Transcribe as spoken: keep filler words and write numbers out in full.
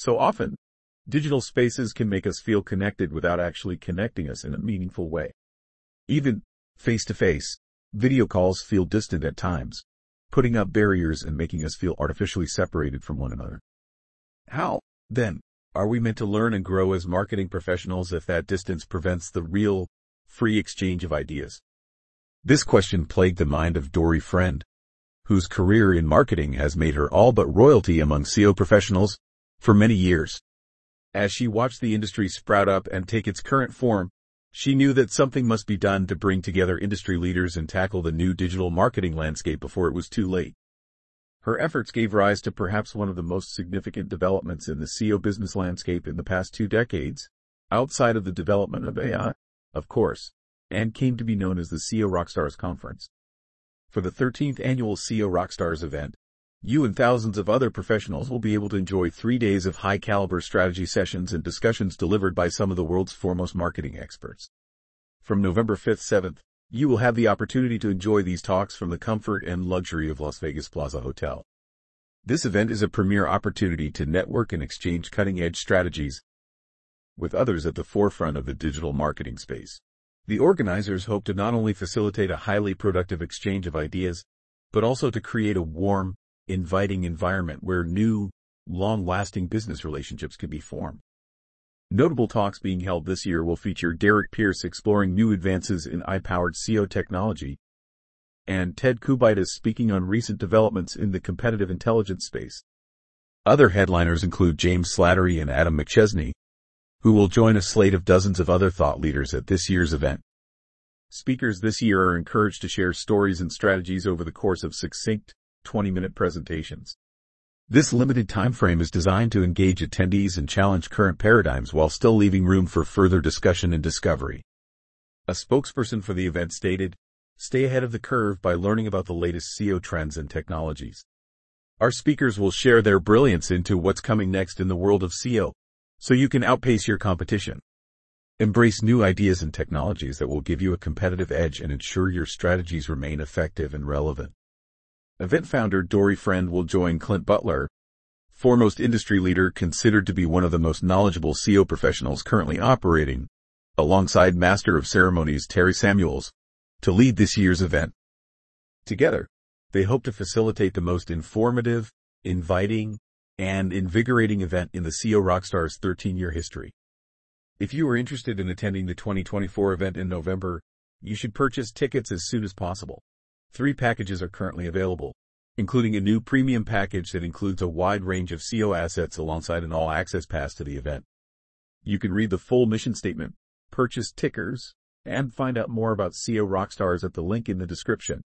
So often, digital spaces can make us feel connected without actually connecting us in a meaningful way. Even face-to-face, video calls feel distant at times, putting up barriers and making us feel artificially separated from one another. How, then, are we meant to learn and grow as marketing professionals if that distance prevents the real, free exchange of ideas? This question plagued the mind of Dory Friend, whose career in marketing has made her all but royalty among S E O professionals for many years. As she watched the industry sprout up and take its current form, she knew that something must be done to bring together industry leaders and tackle the new digital marketing landscape before it was too late. Her efforts gave rise to perhaps one of the most significant developments in the S E O business landscape in the past two decades, outside of the development of A I, of course, and came to be known as the S E O Rockstars Conference. For the thirteenth annual S E O Rockstars event, you and thousands of other professionals will be able to enjoy three days of high-caliber strategy sessions and discussions delivered by some of the world's foremost marketing experts. From November fifth to seventh, you will have the opportunity to enjoy these talks from the comfort and luxury of Las Vegas Plaza Hotel. This event is a premier opportunity to network and exchange cutting-edge strategies with others at the forefront of the digital marketing space. The organizers hope to not only facilitate a highly productive exchange of ideas, but also to create a warm, inviting environment where new, long-lasting business relationships can be formed. Notable talks being held this year will feature Derek Pierce exploring new advances in A I-powered S E O technology, and Ted Kubitis speaking on recent developments in the competitive intelligence space. Other headliners include James Slattery and Adam McChesney, who will join a slate of dozens of other thought leaders at this year's event. Speakers this year are encouraged to share stories and strategies over the course of succinct, twenty-minute presentations. This limited time frame is designed to engage attendees and challenge current paradigms while still leaving room for further discussion and discovery. A spokesperson for the event stated, "Stay ahead of the curve by learning about the latest S E O trends and technologies. Our speakers will share their brilliance into what's coming next in the world of S E O, so you can outpace your competition. Embrace new ideas and technologies that will give you a competitive edge and ensure your strategies remain effective and relevant." Event founder Dory Friend will join Clint Butler, foremost industry leader considered to be one of the most knowledgeable S E O professionals currently operating, alongside Master of Ceremonies Terry Samuels, to lead this year's event. Together, they hope to facilitate the most informative, inviting, and invigorating event in the S E O Rockstars thirteen-year history. If you are interested in attending the twenty twenty-four event in November, you should purchase tickets as soon as possible. Three packages are currently available, including a new premium package that includes a wide range of S E O assets alongside an all-access pass to the event. You can read the full mission statement, purchase tickers, and find out more about S E O Rockstars at the link in the description.